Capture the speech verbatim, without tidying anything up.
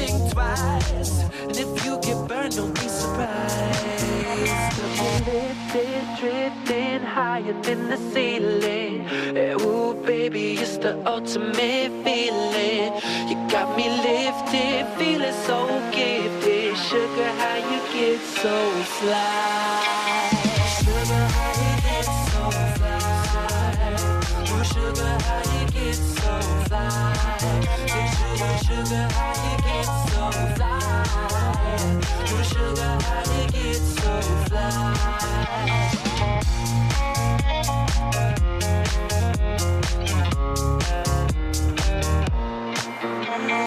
think twice. And if you get burned, don't be surprised. Lifted, drifting higher than the ceiling. Yeah, ooh, baby, it's the ultimate feeling. You got me lifted, feeling so gifted. Sugar, how you get so fly? Sugar, how you get so fly? Ooh, sugar, how you get so fly? Hey, sugar, sugar, how you get so fly? Ooh, sugar, how you get so fly?